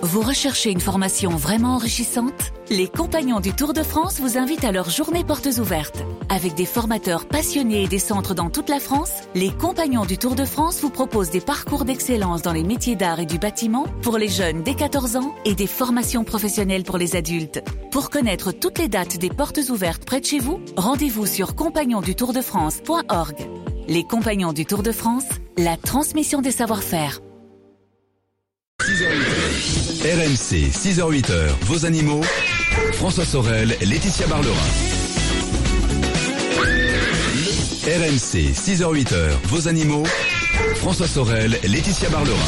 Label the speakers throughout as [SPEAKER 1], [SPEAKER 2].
[SPEAKER 1] Vous recherchez une formation vraiment enrichissante ? Les Compagnons du Tour de France vous invitent à leur journée portes ouvertes. Avec des formateurs passionnés et des centres dans toute la France, les Compagnons du Tour de France vous proposent des parcours d'excellence dans les métiers d'art et du bâtiment pour les jeunes dès 14 ans et des formations professionnelles pour les adultes. Pour connaître toutes les dates des portes ouvertes près de chez vous, rendez-vous sur compagnondutourdefrance.org. Les Compagnons du Tour de France, la transmission des savoir-faire.
[SPEAKER 2] RMC, 6h-8h, vos animaux. François Sorel, Laetitia Barlerin. RMC, 6h-8h, vos animaux. François Sorel, Laetitia Barlerin.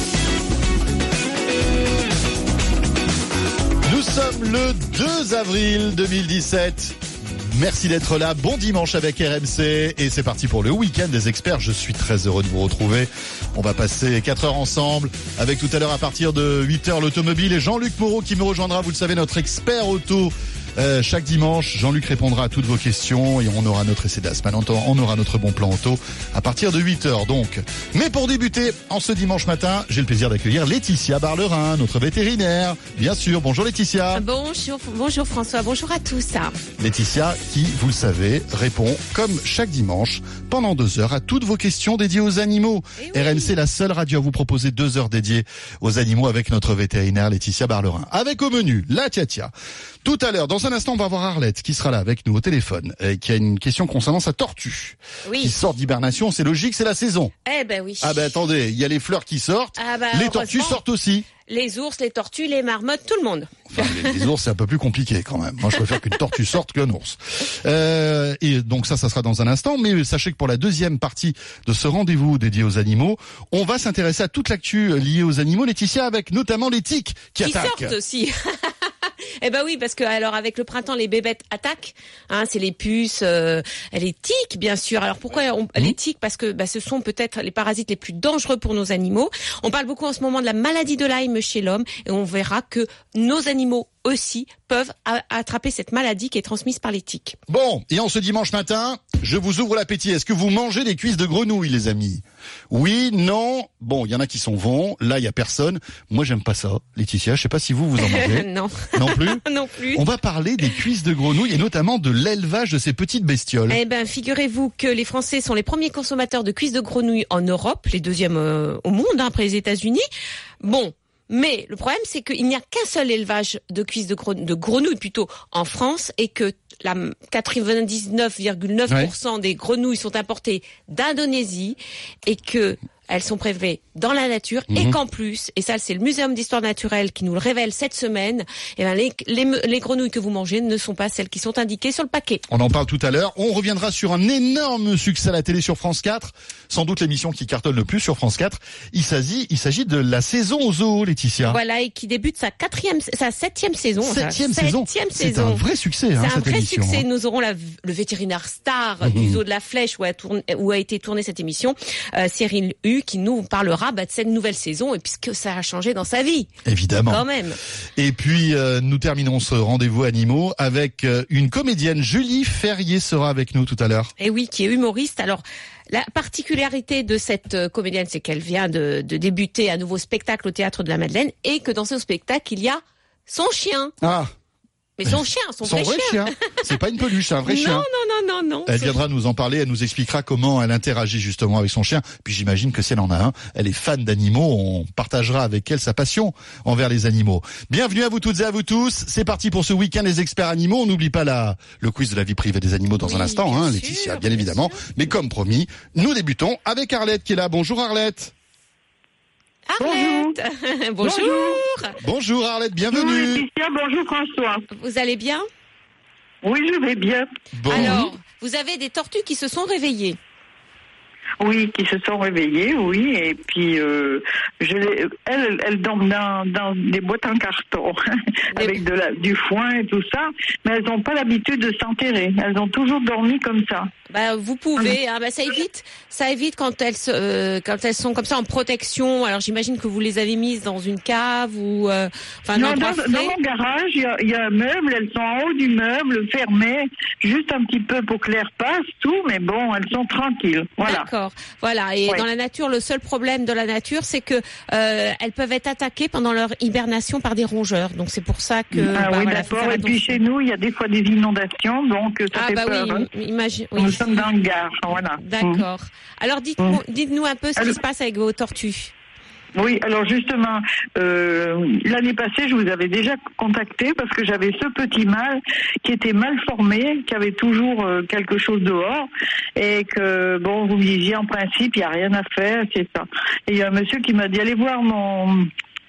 [SPEAKER 3] Nous sommes le 2 avril 2017. Merci d'être là, bon dimanche avec RMC et c'est parti pour le week-end des experts. Je suis très heureux de vous retrouver. On va passer 4 heures ensemble avec tout à l'heure à partir de 8h l'automobile et Jean-Luc Moreau qui me rejoindra, vous le savez, notre expert auto. Chaque dimanche, Jean-Luc répondra à toutes vos questions et on aura notre essai d'asthme. On aura notre bon plan auto à partir de 8h donc. Mais pour débuter, en ce dimanche matin, j'ai le plaisir d'accueillir Laetitia Barlerin, notre vétérinaire. Bien sûr, bonjour Laetitia.
[SPEAKER 4] Bonjour François, bonjour à tous.
[SPEAKER 3] Laetitia qui, vous le savez, répond comme chaque dimanche pendant 2 heures à toutes vos questions dédiées aux animaux. Oui. RMC, la seule radio à vous proposer 2 heures dédiées aux animaux avec notre vétérinaire Laetitia Barlerin. Avec au menu, la tia-tia. Tout à l'heure, dans un instant, on va voir Arlette qui sera là avec nous au téléphone, qui a une question concernant sa tortue. Oui. Qui sort d'hibernation, c'est logique, c'est la saison.
[SPEAKER 4] Eh ben oui.
[SPEAKER 3] Ah ben attendez, il y a les fleurs qui sortent, les tortues sortent aussi.
[SPEAKER 4] Les ours, les tortues, les marmottes, tout le monde.
[SPEAKER 3] Enfin, les ours, c'est un peu plus compliqué quand même. Moi, je préfère qu'une tortue sorte qu'un ours. Et donc ça sera dans un instant. Mais sachez que pour la deuxième partie de ce rendez-vous dédié aux animaux, on va s'intéresser à toute l'actu liée aux animaux, Laetitia, avec notamment les tiques qui attaquent.
[SPEAKER 4] Qui sortent aussi. Eh ben oui, parce que alors avec le printemps, les bébêtes attaquent. C'est les puces, les tiques, bien sûr. Alors pourquoi les tiques ? Parce que ce sont peut-être les parasites les plus dangereux pour nos animaux. On parle beaucoup en ce moment de la maladie de Lyme chez l'homme, et on verra que nos animaux aussi peuvent attraper cette maladie qui est transmise par les tiques.
[SPEAKER 3] Bon, et en ce dimanche matin, je vous ouvre l'appétit. Est-ce que vous mangez des cuisses de grenouille, les amis ? Oui, non. Bon, il y en a qui sont bons. Là, il y a personne. Moi, j'aime pas ça. Laetitia, je sais pas si vous en mangez.
[SPEAKER 4] Non.
[SPEAKER 3] Non plus ?
[SPEAKER 4] Non plus.
[SPEAKER 3] On va parler des cuisses de grenouille et notamment de l'élevage de ces petites bestioles.
[SPEAKER 4] Eh ben, figurez-vous que les Français sont les premiers consommateurs de cuisses de grenouille en Europe, les deuxièmes au monde, après les États-Unis. Bon. Mais le problème, c'est qu'il n'y a qu'un seul élevage de cuisses de grenouilles plutôt en France et que 99,9% des grenouilles sont importées d'Indonésie et que elles sont prélevées dans la nature et qu'en plus, et ça c'est le Muséum d'Histoire Naturelle qui nous le révèle cette semaine, les grenouilles que vous mangez ne sont pas celles qui sont indiquées sur le paquet.
[SPEAKER 3] On en parle tout à l'heure. On reviendra sur un énorme succès à la télé sur France 4, sans doute l'émission qui cartonne le plus sur France 4. Il s'agit de la saison au zoo, Laetitia.
[SPEAKER 4] Voilà, et qui débute sa 7e saison.
[SPEAKER 3] Septième saison. C'est un vrai succès,
[SPEAKER 4] c'est
[SPEAKER 3] cette émission.
[SPEAKER 4] C'est un vrai succès. Nous aurons le vétérinaire star du zoo de la Flèche où a été tournée cette émission, Cyril Hu, qui nous parlera de cette nouvelle saison et puisque ça a changé dans sa vie.
[SPEAKER 3] Évidemment.
[SPEAKER 4] Quand même.
[SPEAKER 3] Et puis, nous terminons ce rendez-vous animaux avec une comédienne. Julie Ferrier sera avec nous tout à l'heure.
[SPEAKER 4] Et oui, qui est humoriste. Alors, la particularité de cette comédienne, c'est qu'elle vient de débuter un nouveau spectacle au Théâtre de la Madeleine et que dans ce spectacle, il y a son chien.
[SPEAKER 3] Ah.
[SPEAKER 4] Mais son chien, son vrai chien.
[SPEAKER 3] C'est pas une peluche, c'est un vrai chien.
[SPEAKER 4] Non.
[SPEAKER 3] Elle viendra nous en parler, elle nous expliquera comment elle interagit justement avec son chien. Puis j'imagine que si elle en a un, elle est fan d'animaux, on partagera avec elle sa passion envers les animaux. Bienvenue à vous toutes et à vous tous. C'est parti pour ce week-end des experts animaux. On n'oublie pas le quiz de la vie privée des animaux dans un instant, Laetitia, bien évidemment. Mais comme promis, nous débutons avec Arlette qui est là. Bonjour Arlette.
[SPEAKER 4] Arlette. Bonjour.
[SPEAKER 3] Bonjour Arlette, bienvenue.
[SPEAKER 5] Bonjour Laetitia, bonjour François.
[SPEAKER 4] Vous allez bien ?
[SPEAKER 5] Oui, je vais bien.
[SPEAKER 3] Bon.
[SPEAKER 4] Alors, vous avez des tortues qui se sont réveillées.
[SPEAKER 5] Oui, qui se sont réveillées, oui, et puis elles dorment dans des boîtes en carton avec du foin et tout ça, mais elles n'ont pas l'habitude de s'enterrer. Elles ont toujours dormi comme ça.
[SPEAKER 4] Bah, vous pouvez, hein, bah, ça évite quand elles sont comme ça en protection. Alors, j'imagine que vous les avez mises dans une cave ou, enfin,
[SPEAKER 5] non, dans mon garage, il y a un meuble, elles sont en haut du meuble, fermées, juste un petit peu pour que l'air passe, tout, mais bon, elles sont tranquilles. Voilà.
[SPEAKER 4] D'accord. Voilà. Et dans la nature, le seul problème de la nature, c'est que, elles peuvent être attaquées pendant leur hibernation par des rongeurs. Donc, c'est pour ça que,
[SPEAKER 5] oui,
[SPEAKER 4] voilà,
[SPEAKER 5] d'accord. Et puis, chez nous, il y a des fois des inondations, donc, ça fait peur.
[SPEAKER 4] Oui, imagine, oui.
[SPEAKER 5] Nous sommes dans le Gard, voilà.
[SPEAKER 4] D'accord. Alors dites-nous un peu ce qui se passe avec vos tortues.
[SPEAKER 5] Oui, alors justement, l'année passée, je vous avais déjà contacté parce que j'avais ce petit mâle qui était mal formé, qui avait toujours quelque chose dehors et que, bon, vous me disiez, en principe, il n'y a rien à faire, c'est ça. Et il y a un monsieur qui m'a dit, allez voir mon...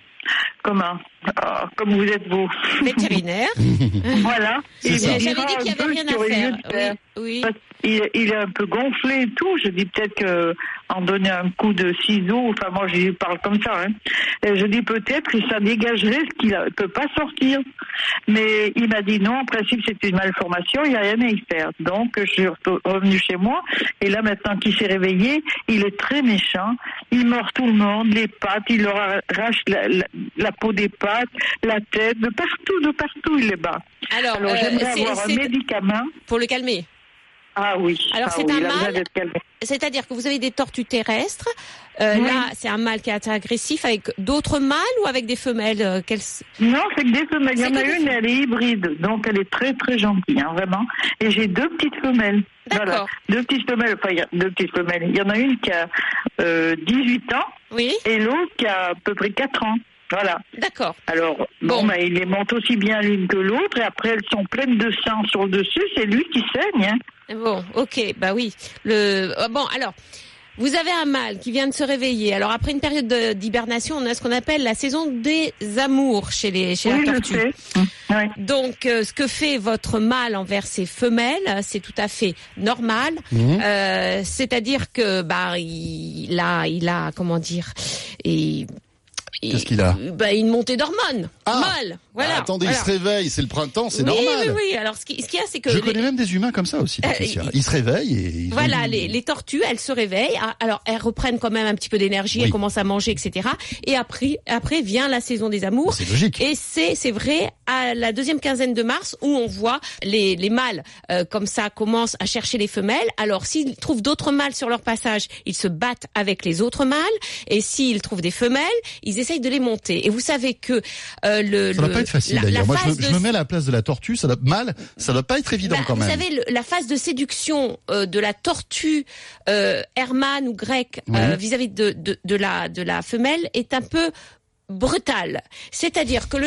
[SPEAKER 5] comme vous êtes vous.
[SPEAKER 4] Vétérinaire.
[SPEAKER 5] Voilà.
[SPEAKER 4] J'avais dit qu'il n'y avait rien à faire. Oui.
[SPEAKER 5] Il est un peu gonflé et tout. Je dis peut-être que en donner un coup de ciseau, enfin moi je parle comme ça, hein. Et je dis peut-être que ça dégagerait ce qu'il ne peut pas sortir. Mais il m'a dit non, en principe c'est une malformation, il n'y a rien à y faire. Donc je suis revenue chez moi et là maintenant qu'il s'est réveillé, il est très méchant. Il mord tout le monde, les pattes, il leur arrache la peau des pattes, la tête, de partout il les bat. Alors j'aimerais avoir un médicament.
[SPEAKER 4] Pour le calmer.
[SPEAKER 5] Ah oui.
[SPEAKER 4] Alors c'est un mâle, c'est-à-dire que vous avez des tortues terrestres. Là, c'est un mâle qui est agressif avec d'autres mâles ou avec des femelles
[SPEAKER 5] Non, c'est que des femelles. Il y en a une, elle est hybride, donc elle est très très gentille, hein, vraiment. Et j'ai 2 petites femelles.
[SPEAKER 4] D'accord.
[SPEAKER 5] Voilà. 2 petites femelles. Enfin, il y a 2 petites femelles. Il y en a une qui a 18 ans.
[SPEAKER 4] Oui.
[SPEAKER 5] Et l'autre qui a à peu près 4 ans. Voilà.
[SPEAKER 4] D'accord.
[SPEAKER 5] Alors, il les monte aussi bien l'une que l'autre, et après, elles sont pleines de sang sur le dessus, c'est lui qui saigne, hein.
[SPEAKER 4] Bon, ok, bah oui. Bon, alors, vous avez un mâle qui vient de se réveiller. Alors, après une période d'hibernation, on a ce qu'on appelle la saison des amours chez la tortue.
[SPEAKER 5] Je sais. Oui.
[SPEAKER 4] Donc, ce que fait votre mâle envers ses femelles, c'est tout à fait normal. C'est-à-dire que, il a, comment dire,
[SPEAKER 3] qu'est-ce qu'il a?
[SPEAKER 4] Une montée d'hormones. Mâle. Voilà.
[SPEAKER 3] Attendez, il se réveille, c'est le printemps, c'est normal.
[SPEAKER 4] Oui. Alors, ce qu'il y a, c'est que...
[SPEAKER 3] Je connais même des humains comme ça aussi, Laetitia. Ils se réveillent et...
[SPEAKER 4] Voilà, les tortues, elles se réveillent. Alors, elles reprennent quand même un petit peu d'énergie, elles commencent à manger, etc. Et après vient la saison des amours.
[SPEAKER 3] C'est logique.
[SPEAKER 4] Et c'est vrai, à la deuxième quinzaine de mars, où on voit les mâles, comme ça, commencent à chercher les femelles. Alors, s'ils trouvent d'autres mâles sur leur passage, ils se battent avec les autres mâles. Et s'ils trouvent des femelles, ils essayent de les monter. Et vous savez que
[SPEAKER 3] ça doit pas être facile d'ailleurs. Moi, je me mets à la place de la tortue. Ça doit pas être évident quand même.
[SPEAKER 4] Vous savez, la phase de séduction de la tortue hermane ou grecque vis-à-vis de la femelle est un peu brutale. C'est-à-dire que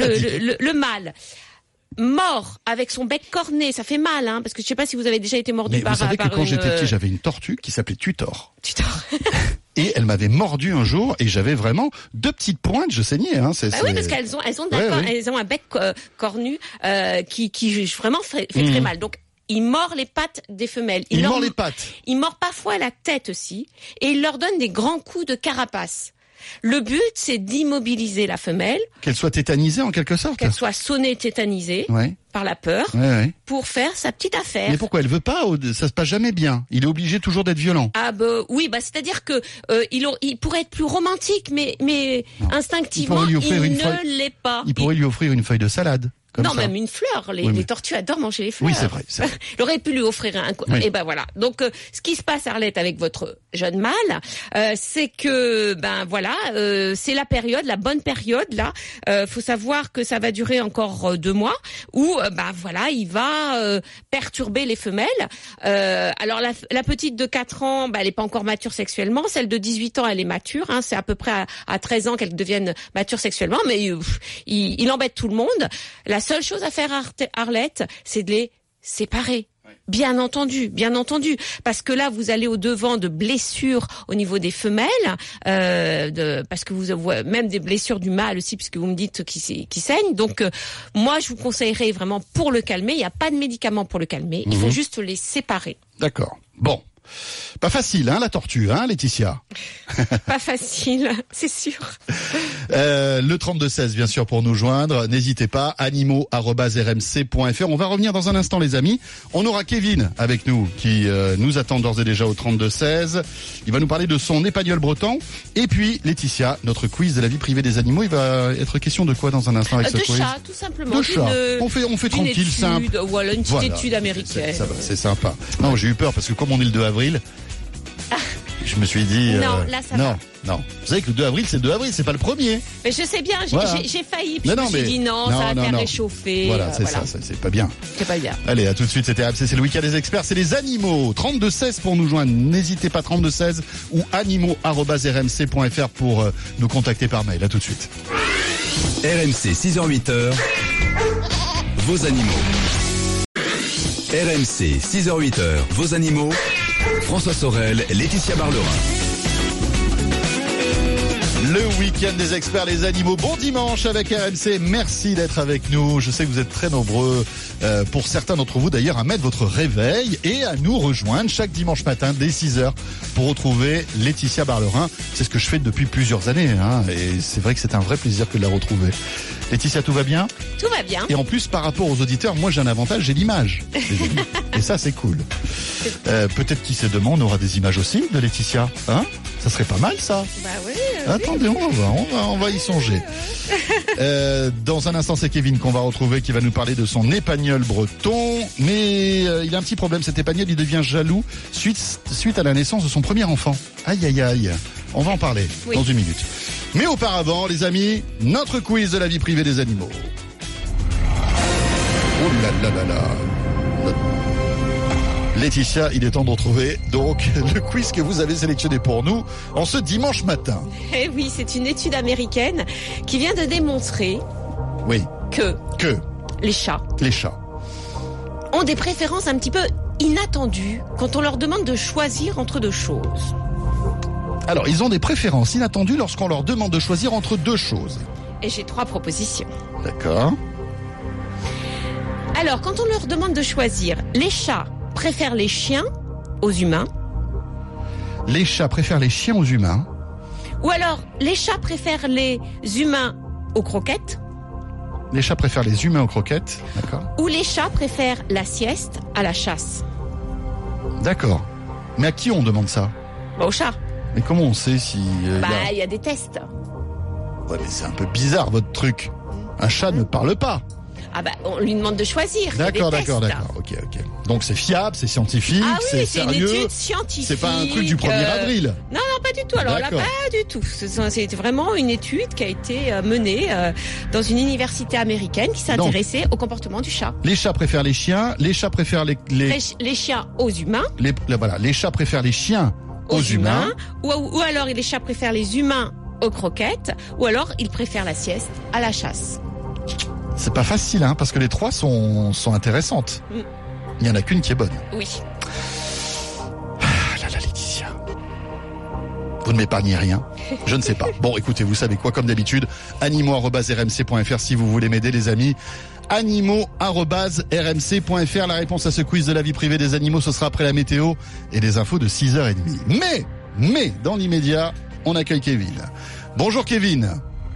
[SPEAKER 4] le mâle mord avec son bec corné, ça fait mal, hein, parce que je sais pas si vous avez déjà été mordu par...
[SPEAKER 3] Vous savez que quand j'étais petit, j'avais une tortue qui s'appelait Tutor. Et elle m'avait mordu un jour et j'avais vraiment 2 petites pointes, je saignais. Hein.
[SPEAKER 4] Oui, parce elles ont un bec cornu qui vraiment fait très mal. Donc il mord les pattes des femelles.
[SPEAKER 3] Il mord les pattes.
[SPEAKER 4] Il mord parfois la tête aussi et il leur donne des grands coups de carapace. Le but, c'est d'immobiliser la femelle.
[SPEAKER 3] Qu'elle soit tétanisée en quelque sorte.
[SPEAKER 4] Qu'elle soit sonnée, tétanisée par la peur pour faire sa petite affaire.
[SPEAKER 3] Mais pourquoi elle veut pas? Ça se passe jamais bien. Il est obligé toujours d'être violent.
[SPEAKER 4] C'est-à-dire que il pourrait être plus romantique, mais instinctivement, il ne l'est pas.
[SPEAKER 3] Il pourrait lui offrir une feuille de salade.
[SPEAKER 4] Même une fleur. Les tortues adorent manger les fleurs.
[SPEAKER 3] Oui, c'est vrai.
[SPEAKER 4] Il aurait pu lui offrir un... Et ben voilà. Donc, ce qui se passe, Arlette, avec votre jeune mâle, c'est que, c'est la bonne période, là. Faut savoir que ça va durer encore 2 mois, où, il va perturber les femelles. Alors, la petite de 4 ans, elle est pas encore mature sexuellement. Celle de 18 ans, elle est mature. Hein. C'est à peu près à 13 ans qu'elle devienne mature sexuellement. Mais il embête tout le monde. La seule chose à faire, Arlette, c'est de les séparer. Bien entendu, parce que là vous allez au devant de blessures au niveau des femelles, parce que vous avez même des blessures du mâle aussi, puisque vous me dites qui saignent. Donc moi je vous conseillerais vraiment pour le calmer. Il n'y a pas de médicament pour le calmer. Il faut juste les séparer.
[SPEAKER 3] D'accord. Bon. Pas facile, hein, la tortue, hein, Laetitia?
[SPEAKER 4] Pas facile, c'est sûr.
[SPEAKER 3] Le 32-16, bien sûr, pour nous joindre. N'hésitez pas, animaux@rmc.fr. On va revenir dans un instant, les amis. On aura Kevin avec nous, qui nous attend d'ores et déjà au 32-16. Il va nous parler de son épagnol breton. Et puis, Laetitia, notre quiz de la vie privée des animaux. Il va être question de quoi dans un instant avec ce quiz?
[SPEAKER 4] De chat, tout simplement.
[SPEAKER 3] De chat. On fait tranquille,
[SPEAKER 4] étude,
[SPEAKER 3] simple.
[SPEAKER 4] Voilà, une petite étude américaine.
[SPEAKER 3] Ça va, c'est sympa. Non, j'ai eu peur parce que comme on est le 2 avril, je me suis dit...
[SPEAKER 4] Non, là, ça va.
[SPEAKER 3] Non. Vous savez que le 2 avril, c'est le 2 avril, c'est pas le premier.
[SPEAKER 4] Mais je sais bien, j'ai failli, puis je me suis dit non, ça va faire réchauffer.
[SPEAKER 3] Voilà, c'est ça, c'est pas bien.
[SPEAKER 4] C'est pas bien.
[SPEAKER 3] Allez, à tout de suite, c'était RMC, c'est le week-end des experts, c'est les animaux. 32-16 pour nous joindre, n'hésitez pas, 32-16 ou animaux@rmc.fr pour nous contacter par mail. À tout de suite.
[SPEAKER 2] RMC 6h-8h, vos animaux. RMC 6h-8h, vos animaux. François Sorel, Laetitia Barlerin.
[SPEAKER 3] Le week-end des experts, les animaux. Bon dimanche avec RMC. Merci d'être avec nous. Je sais que vous êtes très nombreux, pour certains d'entre vous d'ailleurs, à mettre votre réveil et à nous rejoindre chaque dimanche matin dès 6h pour retrouver Laetitia Barlerin. C'est ce que je fais depuis plusieurs années, hein, et c'est vrai que c'est un vrai plaisir que de la retrouver. Laetitia, tout va bien?
[SPEAKER 4] Tout va bien.
[SPEAKER 3] Et en plus, par rapport aux auditeurs, moi j'ai un avantage, j'ai l'image. Et ça, c'est cool. Peut-être qui sait demain, on aura des images aussi de Laetitia, hein? Ça serait pas mal, ça.
[SPEAKER 4] Bah oui.
[SPEAKER 3] Attendez, on va y songer. Dans un instant, c'est Kevin qu'on va retrouver, qui va nous parler de son épagnol breton. Mais il a un petit problème, cet épagnol, il devient jaloux suite à la naissance de son premier enfant. Aïe, aïe, aïe. On va en parler dans une minute. Mais auparavant, les amis, notre quiz de la vie privée des animaux. Oh là là là là. Laetitia, il est temps de retrouver donc le quiz que vous avez sélectionné pour nous en ce dimanche matin.
[SPEAKER 4] Eh oui, c'est une étude américaine qui vient de démontrer que les chats ont des préférences un petit peu inattendues quand on leur demande de choisir entre deux choses.
[SPEAKER 3] Alors, ils ont des préférences inattendues lorsqu'on leur demande de choisir entre deux choses.
[SPEAKER 4] Et j'ai 3 propositions.
[SPEAKER 3] D'accord.
[SPEAKER 4] Alors, quand on leur demande de choisir, les chats préfèrent les chiens aux humains.
[SPEAKER 3] Les chats préfèrent les chiens aux humains.
[SPEAKER 4] Ou alors, les chats préfèrent les humains aux croquettes.
[SPEAKER 3] Les chats préfèrent les humains aux croquettes. D'accord.
[SPEAKER 4] Ou les chats préfèrent la sieste à la chasse.
[SPEAKER 3] D'accord. Mais à qui on demande ça?
[SPEAKER 4] Aux chats.
[SPEAKER 3] Mais comment on sait si...
[SPEAKER 4] il y a des tests.
[SPEAKER 3] Ouais, mais c'est un peu bizarre, votre truc. Un chat ne parle pas.
[SPEAKER 4] Ah bah, on lui demande de choisir.
[SPEAKER 3] D'accord. Ok. Donc c'est fiable, c'est scientifique, c'est sérieux.
[SPEAKER 4] C'est une étude scientifique.
[SPEAKER 3] C'est pas un truc du 1er avril.
[SPEAKER 4] Non, pas du tout. Alors là, pas du tout. C'est vraiment une étude qui a été menée dans une université américaine qui s'est intéressée au comportement du chat.
[SPEAKER 3] Les chats préfèrent les chiens, les chats préfèrent les
[SPEAKER 4] chiens aux humains.
[SPEAKER 3] Les chats préfèrent les chiens aux humains.
[SPEAKER 4] Ou alors les chats préfèrent les humains aux croquettes, ou alors ils préfèrent la sieste à la chasse.
[SPEAKER 3] C'est pas facile, hein, parce que les 3 sont intéressantes. Il y en a qu'une qui est bonne.
[SPEAKER 4] Oui.
[SPEAKER 3] Ah là là, Laetitia. Vous ne m'épargnez rien. Je ne sais pas. Bon, écoutez, vous savez quoi, comme d'habitude, animaux@rmc.fr si vous voulez m'aider, les amis. animaux@rmc.fr. La réponse à ce quiz de la vie privée des animaux, ce sera après la météo et les infos de 6h30. Mais, dans l'immédiat, on accueille Kevin. Bonjour Kevin.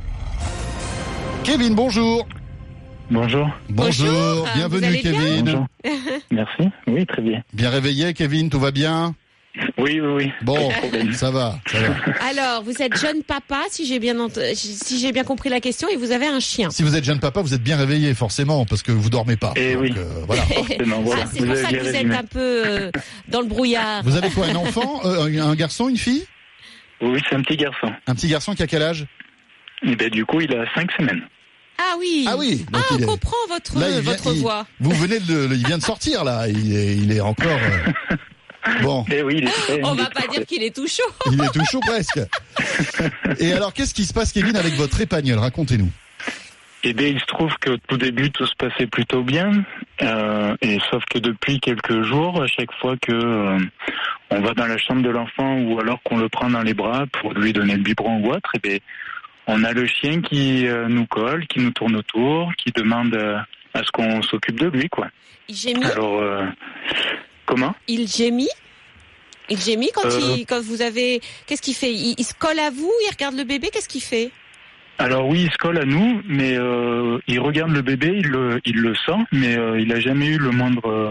[SPEAKER 3] Kevin, bonjour.
[SPEAKER 6] Bonjour.
[SPEAKER 3] Bonjour. Bienvenue Kevin.
[SPEAKER 6] Bonjour. Merci. Oui, très bien.
[SPEAKER 3] Bien réveillé Kevin, tout va bien?
[SPEAKER 6] Oui.
[SPEAKER 3] Bon, ça va.
[SPEAKER 4] Alors, vous êtes jeune papa, si j'ai bien compris la question, et vous avez un chien.
[SPEAKER 3] Si vous êtes jeune papa, vous êtes bien réveillé forcément, parce que vous dormez pas.
[SPEAKER 6] Et oui.
[SPEAKER 3] Voilà.
[SPEAKER 4] Voilà. C'est pour ça que vous êtes un peu dans le brouillard.
[SPEAKER 3] Vous avez quoi, un enfant, un garçon, une fille?
[SPEAKER 6] Oui, c'est un petit garçon.
[SPEAKER 3] Un petit garçon qui a quel âge?
[SPEAKER 6] Et du coup, il a 5 semaines.
[SPEAKER 4] Ah oui.
[SPEAKER 3] Donc
[SPEAKER 4] on comprend votre voix.
[SPEAKER 3] Vous venez il vient de sortir là. Il est encore. Bon.
[SPEAKER 6] Et oui,
[SPEAKER 4] on va pas dire qu'il est tout chaud.
[SPEAKER 3] Il est tout chaud presque. Et alors, qu'est-ce qui se passe, Kevin, avec votre épagnol? Racontez-nous.
[SPEAKER 6] Eh bien, il se trouve qu'au tout début, tout se passait plutôt bien. Et sauf que depuis quelques jours, à chaque fois que on va dans la chambre de l'enfant ou alors qu'on le prend dans les bras pour lui donner le biberon ou autre, eh bien, on a le chien qui nous colle, qui nous tourne autour, qui demande à ce qu'on s'occupe de lui, quoi.
[SPEAKER 4] Il gémit.
[SPEAKER 6] Alors, comment?
[SPEAKER 4] Il gémit quand vous avez... Qu'est-ce qu'il fait? Il se colle à vous, il regarde le bébé, qu'est-ce qu'il fait?
[SPEAKER 6] Alors oui, il se colle à nous, mais il regarde le bébé, il le sent, mais il a jamais eu le moindre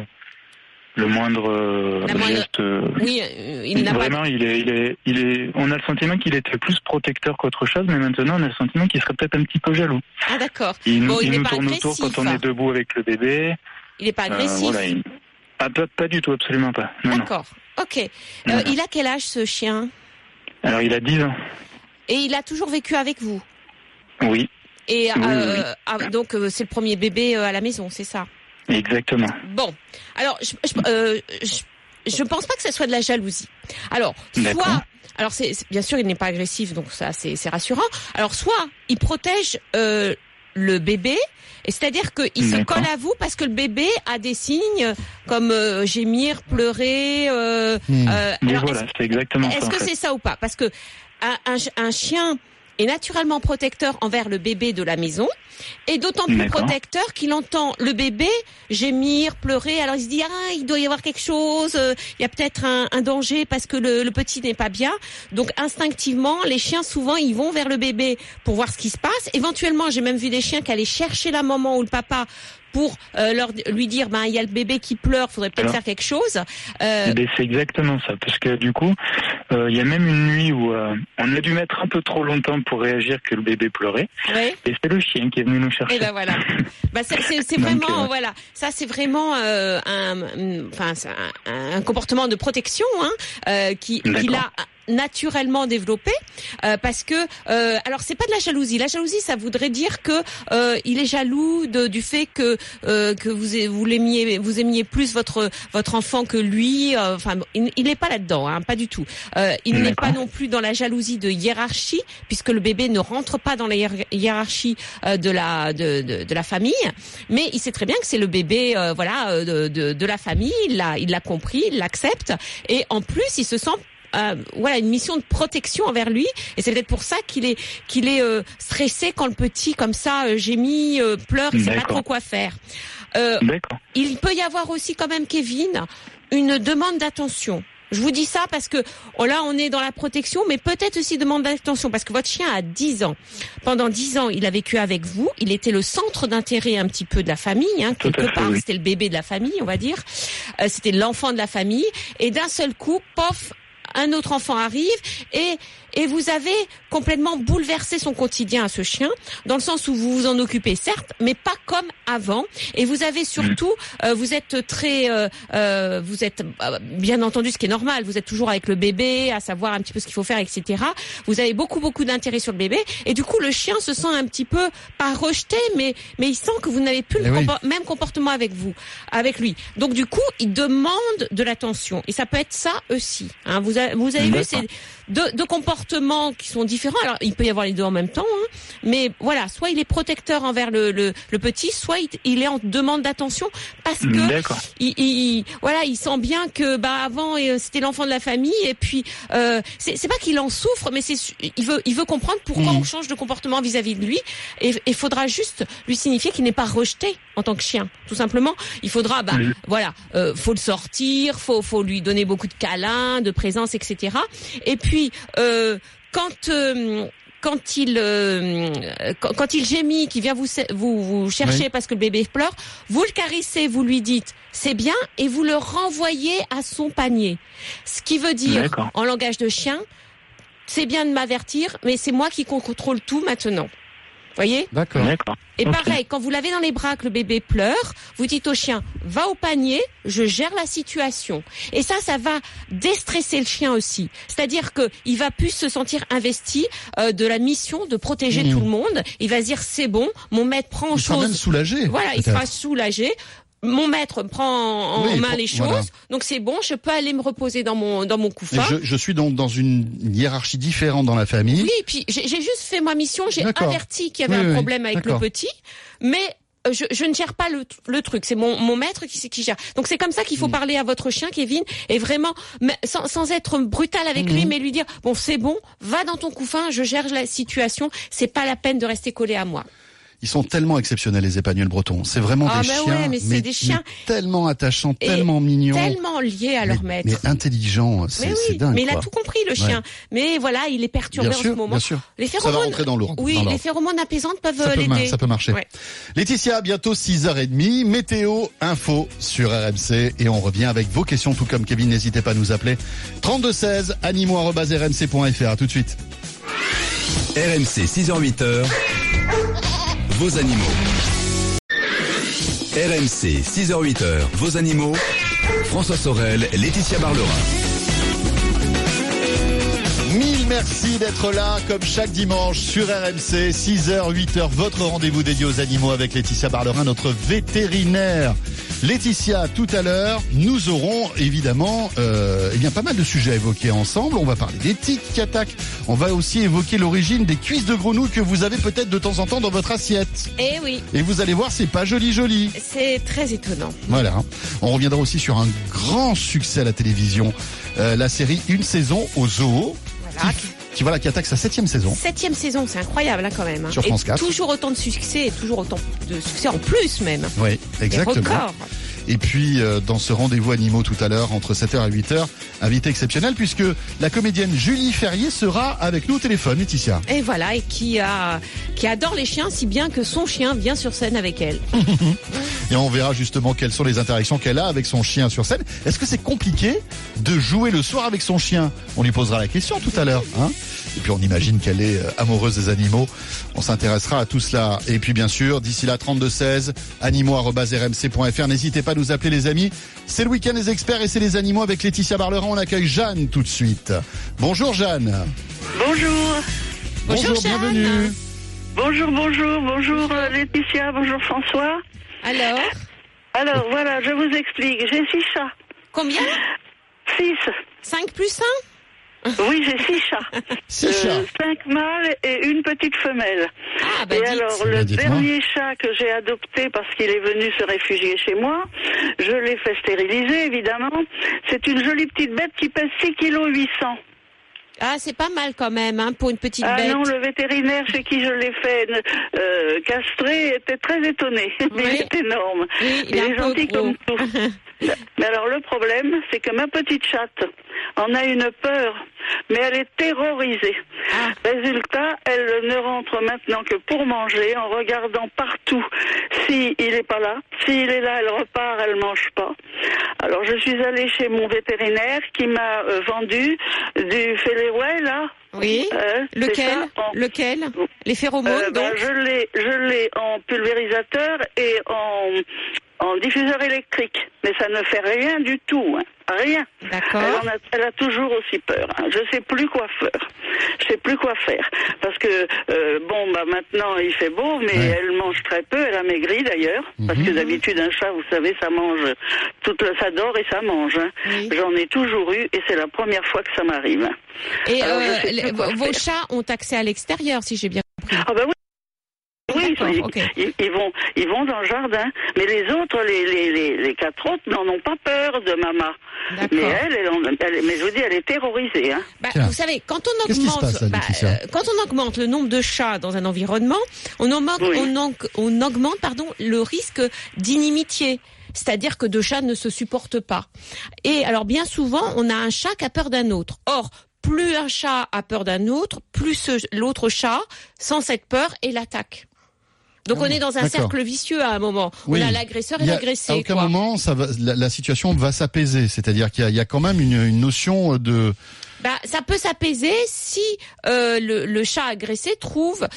[SPEAKER 6] geste.
[SPEAKER 4] Oui, il n'a
[SPEAKER 6] vraiment,
[SPEAKER 4] pas.
[SPEAKER 6] il est. On a le sentiment qu'il était plus protecteur qu'autre chose, mais maintenant on a le sentiment qu'il serait peut-être un petit peu jaloux.
[SPEAKER 4] Ah d'accord.
[SPEAKER 6] Il
[SPEAKER 4] Bon,
[SPEAKER 6] nous
[SPEAKER 4] pas
[SPEAKER 6] tourne
[SPEAKER 4] agressif.
[SPEAKER 6] autour quand on est debout avec le bébé.
[SPEAKER 4] Il n'est pas agressif.
[SPEAKER 6] Voilà, pas du tout, absolument pas. Non,
[SPEAKER 4] d'accord. Ok.
[SPEAKER 6] Non.
[SPEAKER 4] Il a quel âge ce chien?
[SPEAKER 6] Alors il a 10 ans.
[SPEAKER 4] Et il a toujours vécu avec vous?
[SPEAKER 6] Oui.
[SPEAKER 4] Et
[SPEAKER 6] oui.
[SPEAKER 4] donc c'est le premier bébé à la maison, c'est ça?
[SPEAKER 6] Exactement.
[SPEAKER 4] Bon, alors je pense pas que ce soit de la jalousie. Alors c'est bien sûr il n'est pas agressif, donc ça c'est rassurant. Alors soit il protège le bébé, et c'est-à-dire qu'il se colle à vous parce que le bébé a des signes comme gémir, pleurer.
[SPEAKER 6] Alors, voilà, c'est exactement ça.
[SPEAKER 4] Est-ce que c'est ça ou pas? Parce que un chien est naturellement protecteur envers le bébé de la maison, et d'autant plus protecteur qu'il entend le bébé gémir, pleurer. Alors il se dit il doit y avoir quelque chose, il y a peut-être un danger parce que le petit n'est pas bien. Donc instinctivement, les chiens souvent ils vont vers le bébé pour voir ce qui se passe. Éventuellement, j'ai même vu des chiens qui allaient chercher la maman ou le papa pour lui dire il y a le bébé qui pleure, faudrait peut-être faire quelque chose.
[SPEAKER 6] C'est exactement ça, parce que du coup il y a même une nuit où on a dû mettre un peu trop longtemps pour réagir que le bébé pleurait.
[SPEAKER 4] Oui.
[SPEAKER 6] Et c'est le chien qui est venu nous chercher.
[SPEAKER 4] Et ben voilà. C'est vraiment voilà, ça c'est vraiment un comportement de protection qu'il a naturellement développé parce que alors c'est pas de la jalousie. La jalousie, ça voudrait dire que il est jaloux du fait que vous aimiez plus votre enfant que lui. Il n'est pas là-dedans, pas du tout. Il n'est pas non plus dans la jalousie de hiérarchie, puisque le bébé ne rentre pas dans la hiérarchie de la famille. Mais il sait très bien que c'est le bébé de la famille. Il l'a compris, il l'accepte, et en plus il se sent une mission de protection envers lui, et c'est peut-être pour ça qu'il est stressé quand le petit comme ça gémit, pleure, il sait pas trop quoi faire. Il peut y avoir aussi quand même, Kevin, une demande d'attention. Je vous dis ça parce que là on est dans la protection, mais peut-être aussi demande d'attention parce que votre chien a 10 ans. Pendant 10 ans, il a vécu avec vous. Il était le centre d'intérêt un petit peu de la famille, quelque part. Oui. C'était le bébé de la famille, on va dire. C'était l'enfant de la famille. Et d'un seul coup, pof, un autre enfant arrive et vous avez complètement bouleversé son quotidien à ce chien, dans le sens où vous vous en occupez certes, mais pas comme avant. Et vous avez surtout, vous êtes bien entendu, ce qui est normal, vous êtes toujours avec le bébé, à savoir un petit peu ce qu'il faut faire, etc. Vous avez beaucoup d'intérêt sur le bébé, et du coup le chien se sent un petit peu pas rejeté, mais il sent que vous n'avez plus même comportement avec lui. Donc du coup, il demande de l'attention, et ça peut être ça aussi. Vous avez vu, c'est deux comportements qui sont différents. Alors il peut y avoir les deux en même temps, mais voilà, soit il est protecteur envers le petit, soit il est en demande d'attention parce que il sent bien que avant c'était l'enfant de la famille, et puis c'est pas qu'il en souffre, mais il veut comprendre pourquoi on change de comportement vis-à-vis de lui, et il faudra juste lui signifier qu'il n'est pas rejeté en tant que chien, tout simplement. Il faudra faut le sortir, faut lui donner beaucoup de câlins, de présence, etc. Et puis quand il gémit, qu'il vient vous chercher parce que le bébé pleure, vous le caressez, vous lui dites c'est bien, et vous le renvoyez à son panier. Ce qui veut dire, en langage de chien, c'est bien de m'avertir, mais c'est moi qui contrôle tout maintenant. Voyez ?
[SPEAKER 3] D'accord.
[SPEAKER 4] Et pareil, quand vous l'avez dans les bras, que le bébé pleure, vous dites au chien, va au panier, je gère la situation. Et ça va déstresser le chien aussi. C'est-à-dire que il va plus se sentir investi de la mission de protéger tout le monde. Il va se dire, c'est bon, mon maître prend en chose.
[SPEAKER 3] Il sera même soulagé.
[SPEAKER 4] Voilà, il sera soulagé. Mon maître prend en main les choses, donc c'est bon, je peux aller me reposer dans mon couffin.
[SPEAKER 3] Je suis donc dans une hiérarchie différente dans la famille.
[SPEAKER 4] Oui, et puis j'ai juste fait ma mission, j'ai averti qu'il y avait un problème avec le petit, mais je ne gère pas le truc, c'est mon maître qui gère. Donc c'est comme ça qu'il faut parler à votre chien, Kevin, et vraiment sans être brutal avec lui, mais lui dire bon, c'est bon, va dans ton couffin, je gère la situation, c'est pas la peine de rester collé à moi.
[SPEAKER 3] Ils sont tellement exceptionnels, les épagnols bretons. C'est vraiment des chiens,
[SPEAKER 4] ouais, mais c'est des chiens
[SPEAKER 3] tellement attachants, tellement mignons,
[SPEAKER 4] tellement liés à leur maître.
[SPEAKER 3] mais intelligents. C'est dingue.
[SPEAKER 4] Mais il
[SPEAKER 3] quoi.
[SPEAKER 4] a tout compris, le chien. Mais voilà, il est perturbé
[SPEAKER 3] Bien sûr,
[SPEAKER 4] en ce moment.
[SPEAKER 3] bien sûr.
[SPEAKER 4] Les
[SPEAKER 3] Ça va rentrer dans l'ordre.
[SPEAKER 4] Oui, les phéromones apaisantes peuvent l'aider.
[SPEAKER 3] Ça peut marcher.
[SPEAKER 4] Ouais.
[SPEAKER 3] Laetitia, bientôt 6h30, météo, info sur RMC et on revient avec vos questions, tout comme Kevin, n'hésitez pas à nous appeler. 3216 animaux@rmc.fr. À tout de suite.
[SPEAKER 2] RMC 6h-8h, vos animaux. RMC 6h-8h, vos animaux. François Sorel, Laetitia Barlerin.
[SPEAKER 3] Mille merci d'être là, comme chaque dimanche sur RMC, 6h, 8h, votre rendez-vous dédié aux animaux avec Laetitia Barlerin, notre vétérinaire. Laetitia, tout à l'heure, nous aurons évidemment pas mal de sujets à évoquer ensemble. On va parler des tiques qui attaquent. On va aussi évoquer l'origine des cuisses de grenouille que vous avez peut-être de temps en temps dans votre assiette.
[SPEAKER 4] Eh oui.
[SPEAKER 3] Et vous allez voir, c'est pas joli.
[SPEAKER 4] C'est très étonnant.
[SPEAKER 3] Voilà. On reviendra aussi sur un grand succès à la télévision, la série Une saison au zoo. Voilà. Qui attaque sa 7e saison.
[SPEAKER 4] 7e saison, c'est incroyable quand même.
[SPEAKER 3] Sur France 4.
[SPEAKER 4] Toujours autant de succès et toujours autant de succès en plus même.
[SPEAKER 3] Oui, exactement.
[SPEAKER 4] Des records.
[SPEAKER 3] Et puis, dans ce rendez-vous animaux tout à l'heure, entre 7h et 8h, invité exceptionnel, puisque la comédienne Julie Ferrier sera avec nous au téléphone, Laetitia.
[SPEAKER 4] Et voilà, et qui adore les chiens, si bien que son chien vient sur scène avec elle.
[SPEAKER 3] Et on verra justement quelles sont les interactions qu'elle a avec son chien sur scène. Est-ce que c'est compliqué de jouer le soir avec son chien? On lui posera la question tout à l'heure, hein. Et puis on imagine qu'elle est amoureuse des animaux. On s'intéressera à tout cela. Et puis bien sûr, d'ici là, 3216, animaux@rmc.fr. N'hésitez pas à nous appeler les amis. C'est le week-end des experts et c'est les animaux avec Laetitia Barlerin. On accueille Jeanne tout de suite. Bonjour Jeanne.
[SPEAKER 5] Bonjour.
[SPEAKER 3] Bonjour,
[SPEAKER 4] Jeanne.
[SPEAKER 3] bienvenue.
[SPEAKER 5] Bonjour Laetitia, bonjour François. Alors voilà, je vous explique. J'ai 6 chats.
[SPEAKER 4] Combien?
[SPEAKER 5] 6.
[SPEAKER 4] 5 plus 1?
[SPEAKER 5] Oui, j'ai 6 chats.
[SPEAKER 3] 6 chats.
[SPEAKER 5] 5 mâles et une petite femelle.
[SPEAKER 4] Ah, bah
[SPEAKER 5] et
[SPEAKER 4] dites.
[SPEAKER 5] alors, le
[SPEAKER 3] Dites-moi.
[SPEAKER 5] dernier chat que j'ai adopté parce qu'il est venu se réfugier chez moi, je l'ai fait stériliser, évidemment. C'est une jolie petite bête qui pèse 6,8 kg.
[SPEAKER 4] Ah, c'est pas mal quand même, hein, pour une petite
[SPEAKER 5] Ah
[SPEAKER 4] bête.
[SPEAKER 5] non, le vétérinaire chez qui je l'ai fait castrer était très étonné.
[SPEAKER 4] Oui.
[SPEAKER 5] Il est énorme.
[SPEAKER 4] Oui, il
[SPEAKER 5] Il
[SPEAKER 4] est
[SPEAKER 5] est
[SPEAKER 4] un peu
[SPEAKER 5] gentil
[SPEAKER 4] gros.
[SPEAKER 5] comme tout. Mais alors le problème, c'est que ma petite chatte en a une peur, mais elle est terrorisée.
[SPEAKER 4] Ah.
[SPEAKER 5] Résultat, elle ne rentre maintenant que pour manger, en regardant partout s'il n'est pas là. S'il est là, elle repart, elle mange pas. Alors je suis allée chez mon vétérinaire qui m'a vendu du Feliway, là.
[SPEAKER 4] Oui.
[SPEAKER 5] C'est
[SPEAKER 4] Lequel?
[SPEAKER 5] ça,
[SPEAKER 4] Lequel? Les phéromones, donc?
[SPEAKER 5] je l'ai en pulvérisateur et en diffuseur électrique. Mais ça ne fait rien du tout, hein. Rien.
[SPEAKER 4] D'accord.
[SPEAKER 5] Elle a toujours aussi peur. Hein. Je sais plus quoi faire. Parce que maintenant il fait beau, mais elle mange très peu. Elle a maigri d'ailleurs, parce que d'habitude un chat, vous savez, ça mange ça dort et ça mange. Hein.
[SPEAKER 4] Oui.
[SPEAKER 5] J'en ai toujours eu et c'est la première fois que ça m'arrive.
[SPEAKER 4] Et
[SPEAKER 5] Alors, je sais plus quoi
[SPEAKER 4] vos
[SPEAKER 5] faire.
[SPEAKER 4] chats ont accès à l'extérieur, si j'ai bien compris.
[SPEAKER 5] Ah ben oui. Oui,
[SPEAKER 4] D'accord, ok.
[SPEAKER 5] ils vont dans le jardin, mais les autres, les 4 autres n'en ont pas peur de maman.
[SPEAKER 4] D'accord.
[SPEAKER 5] Mais mais je vous dis, elle est terrorisée. Hein.
[SPEAKER 4] Bah,
[SPEAKER 3] Tiens.
[SPEAKER 4] vous savez, quand on
[SPEAKER 3] Qu'est-ce qui se
[SPEAKER 4] augmente,
[SPEAKER 3] passe, là, Laetitia
[SPEAKER 4] quand on augmente le nombre de chats dans un environnement, on augmente,
[SPEAKER 5] Oui.
[SPEAKER 4] on augmente, le risque d'inimitié. C'est-à-dire que deux chats ne se supportent pas. Et alors, bien souvent, on a un chat qui a peur d'un autre. Or, plus un chat a peur d'un autre, plus l'autre chat, sans cette peur, et l'attaque. Donc on est dans un
[SPEAKER 3] d'accord.
[SPEAKER 4] cercle vicieux à un moment.
[SPEAKER 3] Oui.
[SPEAKER 4] On a l'agresseur et
[SPEAKER 3] À
[SPEAKER 4] l'agressé.
[SPEAKER 3] aucun
[SPEAKER 4] quoi.
[SPEAKER 3] moment, la situation va s'apaiser. C'est-à-dire qu'il y a quand même une notion de...
[SPEAKER 4] Bah, ça peut s'apaiser si le chat agressé trouve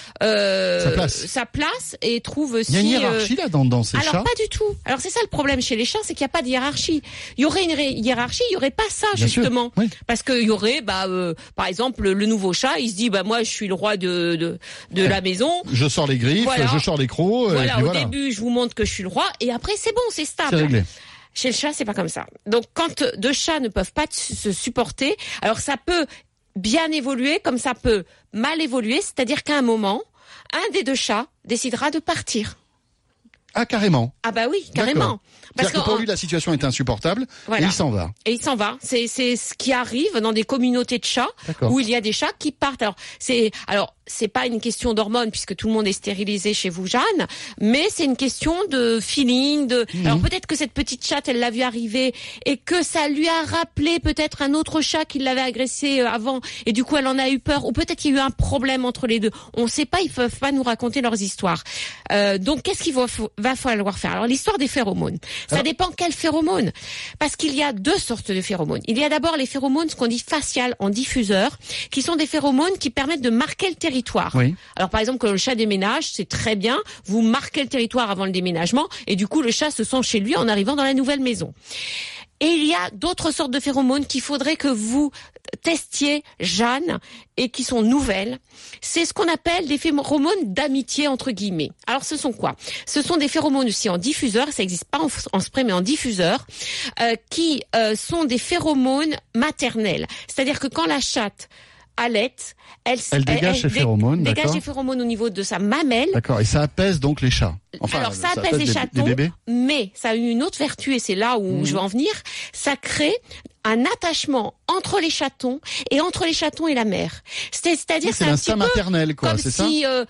[SPEAKER 4] sa place et trouve aussi.
[SPEAKER 3] Il y a une hiérarchie là dans ces
[SPEAKER 4] Alors
[SPEAKER 3] chats.
[SPEAKER 4] pas du tout. Alors c'est ça le problème chez les chats, c'est qu'il n'y a pas de hiérarchie. Il y aurait une hiérarchie, il y aurait pas ça
[SPEAKER 3] Bien sûr,
[SPEAKER 4] justement.
[SPEAKER 3] oui.
[SPEAKER 4] Parce qu'il y aurait, par exemple, le nouveau chat, il se dit, moi je suis le roi de la maison.
[SPEAKER 3] Je sors les griffes,
[SPEAKER 4] Voilà.
[SPEAKER 3] je sors les crocs.
[SPEAKER 4] Voilà,
[SPEAKER 3] et puis
[SPEAKER 4] au
[SPEAKER 3] voilà.
[SPEAKER 4] début je vous montre que je suis le roi et après c'est bon, c'est stable.
[SPEAKER 3] C'est réglé.
[SPEAKER 4] Chez le chat, c'est pas comme ça. Donc, quand deux chats ne peuvent pas se supporter, alors ça peut bien évoluer comme ça peut mal évoluer, c'est-à-dire qu'à un moment, un des deux chats décidera de partir.
[SPEAKER 3] Ah, carrément.
[SPEAKER 4] Ah bah oui, carrément.
[SPEAKER 3] D'accord. C'est-à-dire que pour lui, la situation est insupportable
[SPEAKER 4] Voilà.
[SPEAKER 3] et il s'en va.
[SPEAKER 4] Et il s'en va. C'est ce qui arrive dans des communautés de chats
[SPEAKER 3] D'accord.
[SPEAKER 4] où il y a des chats qui partent. Alors c'est pas une question d'hormones puisque tout le monde est stérilisé chez vous, Jeanne, mais c'est une question de feeling. Alors peut-être que cette petite chatte, elle l'a vu arriver et que ça lui a rappelé peut-être un autre chat qui l'avait agressé avant et du coup elle en a eu peur, ou peut-être qu'il y a eu un problème entre les deux. On ne sait pas, ils peuvent pas nous raconter leurs histoires. Donc qu'est-ce qu'il va falloir faire? Alors l'histoire des phéromones, ça dépend quelles phéromones, parce qu'il y a deux sortes de phéromones. Il y a d'abord les phéromones, ce qu'on dit faciales en diffuseur, qui sont des phéromones qui permettent de marquer le territoire.
[SPEAKER 3] Oui.
[SPEAKER 4] Alors par exemple, quand le chat déménage, c'est très bien, vous marquez le territoire avant le déménagement et du coup le chat se sent chez lui en arrivant dans la nouvelle maison. Et il y a d'autres sortes de phéromones qu'il faudrait que vous testiez, Jeanne, et qui sont nouvelles. C'est ce qu'on appelle des phéromones d'amitié, entre guillemets. Alors, ce sont quoi? Ce sont des phéromones aussi en diffuseur, ça n'existe pas en spray, mais en diffuseur, qui sont des phéromones maternels. C'est-à-dire que quand la chatte allaite, elle
[SPEAKER 3] dégage ses phéromones,
[SPEAKER 4] dégage
[SPEAKER 3] d'accord.
[SPEAKER 4] ses phéromones au niveau de sa mamelle.
[SPEAKER 3] D'accord, et ça apaise donc les chats. Enfin,
[SPEAKER 4] alors ça apaise les chatons,
[SPEAKER 3] bébés.
[SPEAKER 4] mais ça a une autre vertu, et c'est là où je veux en venir, ça crée un attachement entre les chatons et entre les chatons et la mère. C'est-à-dire
[SPEAKER 3] c'est l'instinct maternel, quoi,
[SPEAKER 4] comme
[SPEAKER 3] c'est
[SPEAKER 4] si
[SPEAKER 3] ça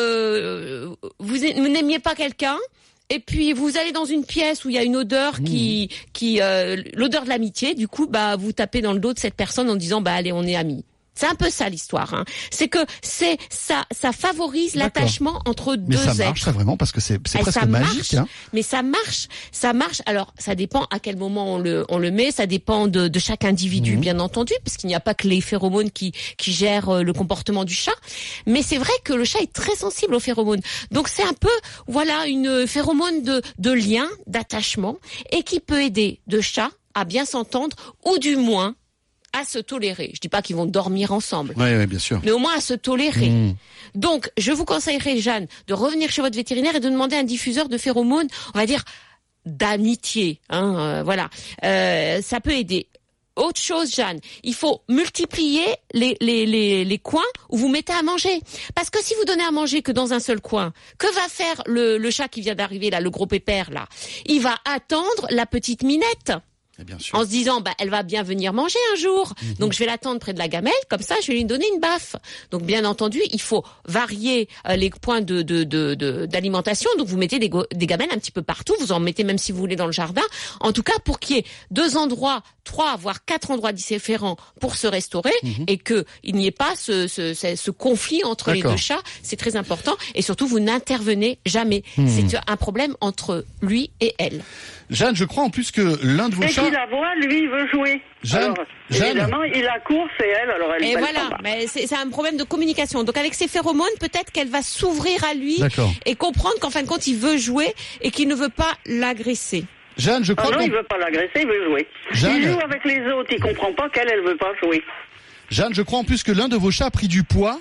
[SPEAKER 4] vous n'aimiez pas quelqu'un. Et puis vous allez dans une pièce où il y a une odeur qui l'odeur de l'amitié. Du coup, vous tapez dans le dos de cette personne en disant allez, on est amis. C'est un peu ça l'histoire. Hein. C'est que ça favorise l'attachement entre deux êtres.
[SPEAKER 3] Mais ça marche ça vraiment parce que c'est presque magique. Hein.
[SPEAKER 4] Mais ça marche. Alors ça dépend à quel moment on le met. Ça dépend de chaque individu, bien entendu, parce qu'il n'y a pas que les phéromones qui gèrent le comportement du chat. Mais c'est vrai que le chat est très sensible aux phéromones. Donc c'est un peu une phéromone de lien, d'attachement, et qui peut aider deux chats à bien s'entendre, ou du moins à se tolérer. Je dis pas qu'ils vont dormir ensemble.
[SPEAKER 3] Oui, bien sûr.
[SPEAKER 4] Mais au moins à se tolérer. Donc, je vous conseillerais, Jeanne, de revenir chez votre vétérinaire et de demander un diffuseur de phéromones, on va dire, d'amitié. Voilà. Ça peut aider. Autre chose, Jeanne, il faut multiplier les coins où vous mettez à manger. Parce que si vous donnez à manger que dans un seul coin, que va faire le chat qui vient d'arriver, là, le gros pépère, là? Il va attendre la petite Minette.
[SPEAKER 3] Bien sûr.
[SPEAKER 4] En se disant, elle va bien venir manger un jour. Donc, je vais l'attendre près de la gamelle. Comme ça, je vais lui donner une baffe. Donc, bien entendu, il faut varier les points d'alimentation. Donc, vous mettez des gamelles un petit peu partout. Vous en mettez même si vous voulez dans le jardin. En tout cas, pour qu'il y ait 2 endroits, 3, voire 4 endroits différents pour se restaurer et que il n'y ait pas ce conflit entre les deux chats. C'est très important. Et surtout, vous n'intervenez jamais. C'est un problème entre lui et elle.
[SPEAKER 3] Jeanne, je crois en plus que l'un de vos chats...
[SPEAKER 5] Dès qu'il la voit, lui, il veut jouer.
[SPEAKER 3] Jeanne,
[SPEAKER 5] alors, évidemment, il accourt, c'est elle, alors elle...
[SPEAKER 4] Et voilà, mais c'est un problème de communication. Donc avec ses phéromones, peut-être qu'elle va s'ouvrir à lui et comprendre qu'en fin de compte, il veut jouer et qu'il ne veut pas l'agresser.
[SPEAKER 3] Jeanne, je crois
[SPEAKER 5] non, il veut pas l'agresser, il veut jouer.
[SPEAKER 3] Jeanne...
[SPEAKER 5] Il joue avec les autres, il comprend pas qu'elle veut pas jouer.
[SPEAKER 3] Jeanne, je crois en plus que l'un de vos chats a pris du poids.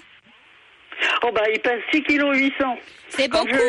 [SPEAKER 5] Il pèse 6,8 kg.
[SPEAKER 4] C'est beaucoup.
[SPEAKER 5] Quand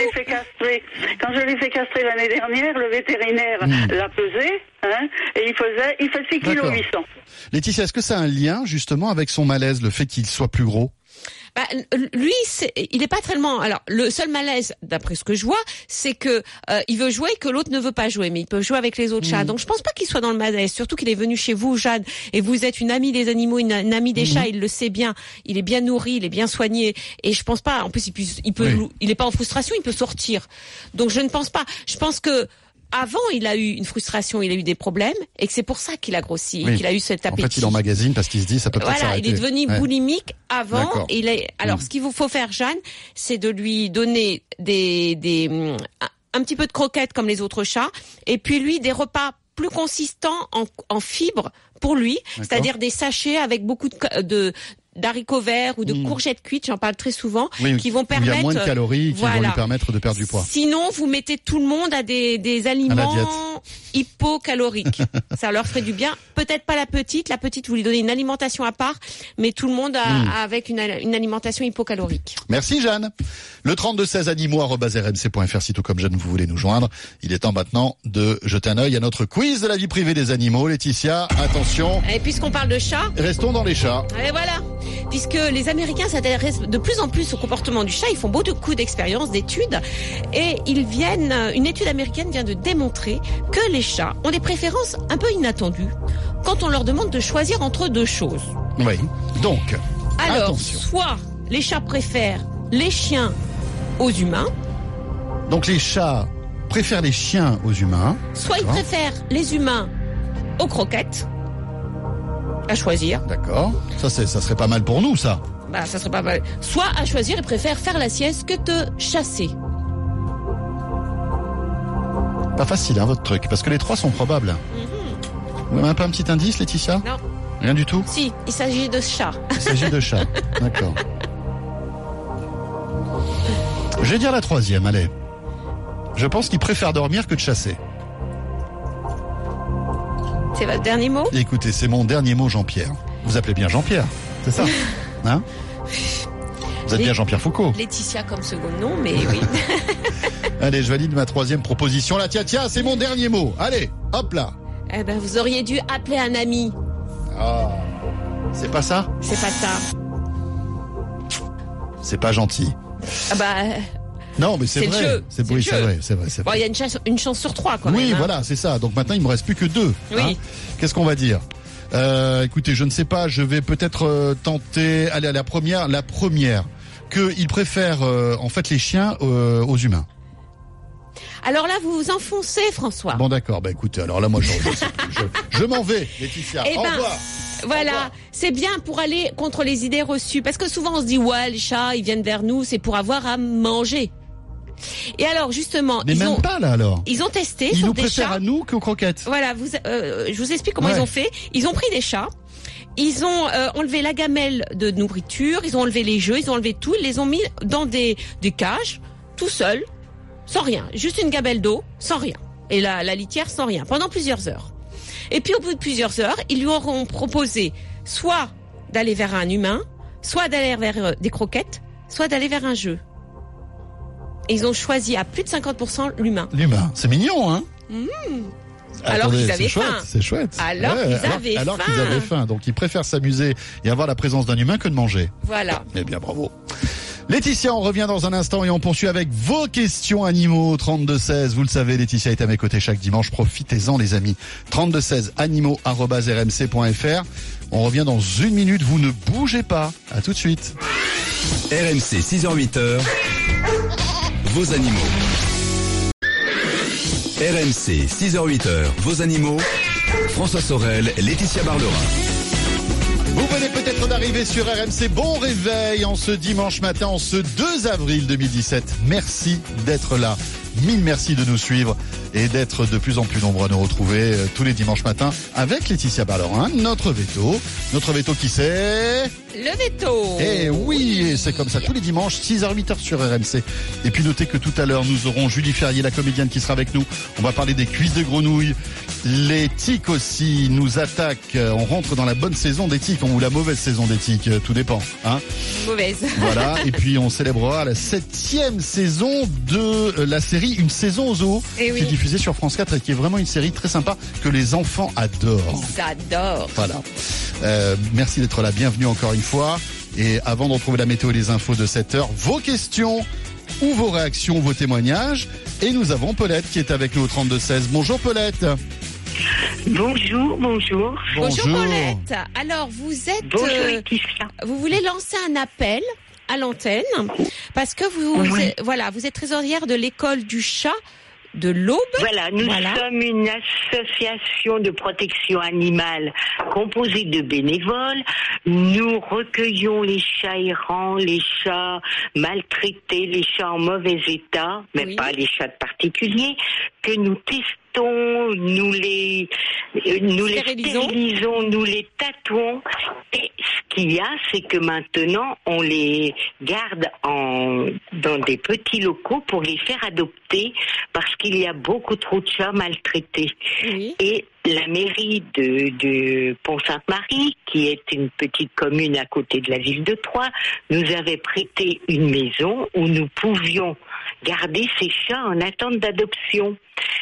[SPEAKER 5] je l'ai fait castrer l'année dernière, le vétérinaire l'a pesé, et il fait 6,8 kg.
[SPEAKER 3] Laetitia, est-ce que ça a un lien justement avec son malaise, le fait qu'il soit plus gros?
[SPEAKER 4] Lui, il n'est pas tellement. Alors, le seul malaise, d'après ce que je vois, c'est que il veut jouer et que l'autre ne veut pas jouer, mais il peut jouer avec les autres chats. Donc, je pense pas qu'il soit dans le malaise. Surtout qu'il est venu chez vous, Jeanne, et vous êtes une amie des animaux, une amie des chats. Il le sait bien. Il est bien nourri, il est bien soigné, et je pense pas. En plus, il est pas en frustration, il peut sortir. Donc, je ne pense pas. Je pense que avant, il a eu une frustration, il a eu des problèmes, et que c'est pour ça qu'il a grossi, qu'il a eu cet appétit.
[SPEAKER 3] En fait, il emmagasine parce qu'il se dit, ça peut pas s'arrêter.
[SPEAKER 4] Il est devenu boulimique avant. Alors, ce qu'il vous faut faire, Jeanne, c'est de lui donner un petit peu de croquettes comme les autres chats, et puis lui, des repas plus consistants en fibres pour lui, c'est-à-dire des sachets avec beaucoup d'haricots verts ou de courgettes cuites, j'en parle très souvent, qui vont permettre... Il y a
[SPEAKER 3] moins de calories qui vont lui permettre de perdre du poids.
[SPEAKER 4] Sinon, vous mettez tout le monde à des aliments hypocaloriques. Ça leur ferait du bien. Peut-être pas la petite. La petite, vous lui donnez une alimentation à part, mais tout le monde avec une alimentation hypocalorique.
[SPEAKER 3] Merci Jeanne. Le 3216 animaux@rmc.fr si tout comme Jeanne vous voulez nous joindre. Il est temps maintenant de jeter un œil à notre quiz de la vie privée des animaux. Laetitia, attention.
[SPEAKER 4] Et puisqu'on parle de chats,
[SPEAKER 3] restons dans les chats.
[SPEAKER 4] Et voilà. Puisque les Américains s'intéressent de plus en plus au comportement du chat, ils font beaucoup d'expériences, d'études, et une étude américaine vient de démontrer que les chats ont des préférences un peu inattendues quand on leur demande de choisir entre deux choses.
[SPEAKER 3] Oui, donc,
[SPEAKER 4] alors,
[SPEAKER 3] attention.
[SPEAKER 4] Soit les chats préfèrent les chiens aux humains.
[SPEAKER 3] Donc les chats préfèrent les chiens aux humains.
[SPEAKER 4] Soit ils préfèrent les humains aux croquettes. À choisir.
[SPEAKER 3] D'accord. Ça serait pas mal pour nous, ça.
[SPEAKER 4] Bah, ça serait pas mal. Soit à choisir, ils préfèrent faire la sieste que te chasser.
[SPEAKER 3] Pas facile, hein, votre truc, parce que les trois sont probables. Vous n'avez pas un petit indice, Laetitia ?
[SPEAKER 4] Non.
[SPEAKER 3] Rien du tout ?
[SPEAKER 4] Si, il s'agit de chats.
[SPEAKER 3] Il s'agit de chats. D'accord. Je vais dire la troisième, allez. Je pense qu'ils préfèrent dormir que de chasser.
[SPEAKER 4] C'est votre dernier mot ?
[SPEAKER 3] Écoutez, c'est mon dernier mot, Jean-Pierre. Vous appelez bien Jean-Pierre, c'est ça ? Hein ? Vous êtes bien Jean-Pierre Foucault.
[SPEAKER 4] Laetitia comme second nom, mais oui.
[SPEAKER 3] Allez, je valide ma troisième proposition. Là, tiens, c'est mon dernier mot. Allez, hop là.
[SPEAKER 4] Eh ben, vous auriez dû appeler un ami.
[SPEAKER 3] Ah, c'est pas ça ?
[SPEAKER 4] C'est pas ça.
[SPEAKER 3] C'est pas gentil.
[SPEAKER 4] Ah bah...
[SPEAKER 3] Non, mais c'est vrai.
[SPEAKER 4] Le jeu.
[SPEAKER 3] C'est vrai.
[SPEAKER 4] Bon, il y a une chance sur 3, quand même.
[SPEAKER 3] Oui,
[SPEAKER 4] hein.
[SPEAKER 3] voilà, c'est ça. Donc maintenant, il me reste plus que 2.
[SPEAKER 4] Oui.
[SPEAKER 3] Hein. Qu'est-ce qu'on va dire ? Écoutez, je ne sais pas. Je vais peut-être tenter. Allez, à la première. Qu'ils préfèrent en fait les chiens aux humains.
[SPEAKER 4] Alors là, vous vous enfoncez, François.
[SPEAKER 3] Bon, d'accord. Bah écoutez, alors là, moi, je m'en vais, Laetitia.
[SPEAKER 4] Eh
[SPEAKER 3] Au
[SPEAKER 4] ben,
[SPEAKER 3] revoir.
[SPEAKER 4] Voilà, c'est bien pour aller contre les idées reçues. Parce que souvent, on se dit, ouais, les chats, ils viennent vers nous, c'est pour avoir à manger. Et alors, justement,
[SPEAKER 3] Mais même pas, là, alors.
[SPEAKER 4] Ils ont testé
[SPEAKER 3] Ils
[SPEAKER 4] sur
[SPEAKER 3] nous
[SPEAKER 4] des
[SPEAKER 3] préfèrent
[SPEAKER 4] chats.
[SPEAKER 3] à nous qu'aux croquettes.
[SPEAKER 4] Voilà, je vous explique comment
[SPEAKER 3] Ouais.
[SPEAKER 4] ils ont fait. Ils ont pris des chats. Ils ont enlevé la gamelle de nourriture, ils ont enlevé les jeux, ils ont enlevé tout, ils les ont mis dans des cages, tout seuls, sans rien. Juste une gamelle d'eau, sans rien. Et la litière, sans rien, pendant plusieurs heures. Et puis au bout de plusieurs heures, ils lui auront proposé soit d'aller vers un humain, soit d'aller vers des croquettes, soit d'aller vers un jeu. Et ils ont choisi à plus de 50% l'humain.
[SPEAKER 3] L'humain, c'est mignon, hein.
[SPEAKER 4] Alors qu'ils avaient
[SPEAKER 3] c'est chouette,
[SPEAKER 4] faim.
[SPEAKER 3] C'est chouette.
[SPEAKER 4] Alors qu'ils avaient faim.
[SPEAKER 3] Donc ils préfèrent s'amuser et avoir la présence d'un humain que de manger.
[SPEAKER 4] Voilà.
[SPEAKER 3] Eh bien, bravo. Laetitia, on revient dans un instant et on poursuit avec vos questions animaux. 32-16, vous le savez, Laetitia est à mes côtés chaque dimanche. Profitez-en, les amis. 32-16, animaux@rmc.fr. On revient dans une minute. Vous ne bougez pas. À tout de suite.
[SPEAKER 2] RMC 6h-8h, vos animaux. RMC 6h-8h, vos animaux. François Sorel, Laetitia Barlerin.
[SPEAKER 3] Vous venez peut-être d'arriver sur RMC. Bon réveil en ce dimanche matin, en ce 2 avril 2017. Merci d'être là. Mille merci de nous suivre et d'être de plus en plus nombreux à nous retrouver tous les dimanches matins avec Laetitia Barlerin, notre veto. Notre veto qui c'est...
[SPEAKER 4] Le veto.
[SPEAKER 3] Eh oui, c'est comme ça tous les dimanches, 6h, 8h sur RMC. Et puis notez que tout à l'heure, nous aurons Julie Ferrier, la comédienne qui sera avec nous. On va parler des cuisses de grenouilles. Les tiques aussi nous attaquent. On rentre dans la bonne saison des tiques ou la mauvaise saison des tiques, tout dépend. Hein.
[SPEAKER 4] Mauvaise.
[SPEAKER 3] Voilà, et puis on célébrera la 7e saison de la série Une saison au zoo,
[SPEAKER 4] Eh oui.
[SPEAKER 3] qui est diffusée sur France 4 et qui est vraiment une série très sympa que les enfants adorent.
[SPEAKER 4] J'adore.
[SPEAKER 3] Voilà. Merci d'être là, bienvenue encore une fois. Et avant de retrouver la météo et les infos de 7h, vos questions ou vos réactions, vos témoignages. Et nous avons Paulette qui est avec nous au 32-16. Bonjour Paulette.
[SPEAKER 5] Bonjour.
[SPEAKER 4] Bonjour Paulette. Alors vous êtes,
[SPEAKER 5] Bonjour Laetitia.
[SPEAKER 4] vous voulez lancer un appel à l'antenne parce que vous êtes trésorière de l'école du chat de l'Aube.
[SPEAKER 7] Voilà, nous sommes une association de protection animale composée de bénévoles. Nous recueillons les chats errants, les chats maltraités, les chats en mauvais état, mais pas les chats de particuliers, que nous testons, nous les stérilisons, nous les tatouons. Et ce qu'il y a, c'est que maintenant, on les garde dans des petits locaux pour les faire adopter parce qu'il y a beaucoup trop de chats maltraités.
[SPEAKER 4] Oui.
[SPEAKER 7] Et la mairie de Pont-Sainte-Marie, qui est une petite commune à côté de la ville de Troyes, nous avait prêté une maison où nous pouvions garder ces chats en attente d'adoption.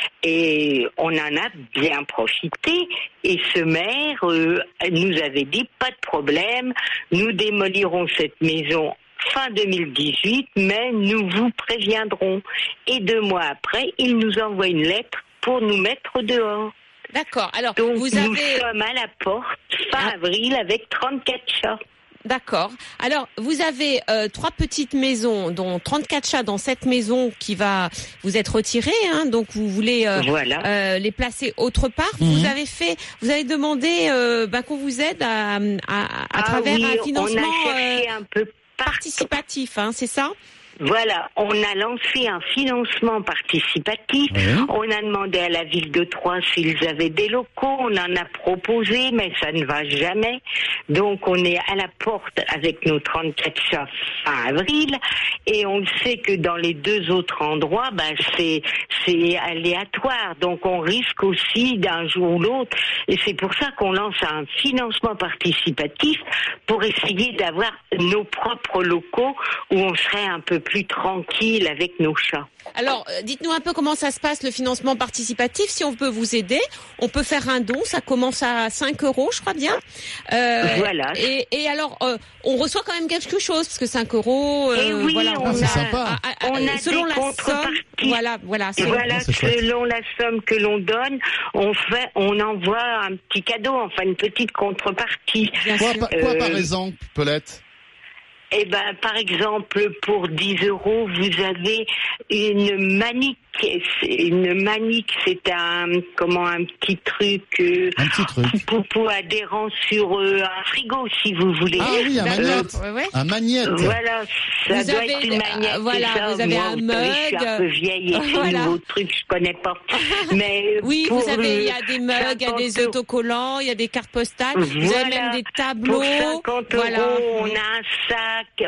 [SPEAKER 7] Et on en a bien profité. Et ce maire nous avait dit, pas de problème, nous démolirons cette maison fin 2018, mais nous vous préviendrons. Et 2 mois après, il nous envoie une lettre pour nous mettre dehors.
[SPEAKER 4] D'accord. Alors,
[SPEAKER 7] Donc,
[SPEAKER 4] nous
[SPEAKER 7] sommes à la porte fin avril avec 34 chats.
[SPEAKER 4] D'accord. Alors, vous avez 3 petites maisons, dont 34 chats dans cette maison qui va vous être retirée. Hein, donc, vous voulez les placer autre part. Vous avez demandé qu'on vous aide à travers un financement
[SPEAKER 7] on a cherché un peu
[SPEAKER 4] participatif. Hein, c'est ça ?
[SPEAKER 7] Voilà, on a lancé un financement participatif. On a demandé à la ville de Troyes s'ils avaient des locaux. On en a proposé, mais ça ne va jamais. Donc, on est à la porte avec nos 34 chats fin avril. Et on sait que dans les 2 autres endroits, c'est aléatoire. Donc, on risque aussi d'un jour ou l'autre. Et c'est pour ça qu'on lance un financement participatif pour essayer d'avoir nos propres locaux où on serait un peu plus tranquille avec nos chats.
[SPEAKER 4] Alors, dites-nous un peu comment ça se passe, le financement participatif. Si on peut vous aider, on peut faire un don. Ça commence à 5 €, je crois bien.
[SPEAKER 7] Voilà.
[SPEAKER 4] Et alors, on reçoit quand même quelque chose, parce que 5 €,
[SPEAKER 7] oui,
[SPEAKER 4] voilà.
[SPEAKER 3] C'est sympa.
[SPEAKER 7] On a
[SPEAKER 4] selon
[SPEAKER 7] des
[SPEAKER 4] la somme.
[SPEAKER 7] contreparties.
[SPEAKER 4] Voilà.
[SPEAKER 7] Selon la somme que l'on donne, on envoie un petit cadeau, enfin une petite contrepartie.
[SPEAKER 3] Quoi par exemple, Paulette ?
[SPEAKER 7] Par exemple, pour 10 €, vous avez une manique. Une manique, c'est un petit truc.
[SPEAKER 3] Un petit truc.
[SPEAKER 7] Pour adhérent sur un frigo, si vous voulez.
[SPEAKER 3] Ah oui, un magnète. Un magnète.
[SPEAKER 7] Voilà, ça doit être une magnète.
[SPEAKER 4] Voilà,
[SPEAKER 7] ça.
[SPEAKER 4] vous avez
[SPEAKER 7] moi,
[SPEAKER 4] un
[SPEAKER 7] vous savez, je suis un peu vieille et ces nouveaux trucs, je connais pas. Mais
[SPEAKER 4] oui, vous savez, il y a des mugs, il y a des autocollants, il y a des cartes postales, vous avez même des tableaux.
[SPEAKER 7] Pour 50 €, on a un sac,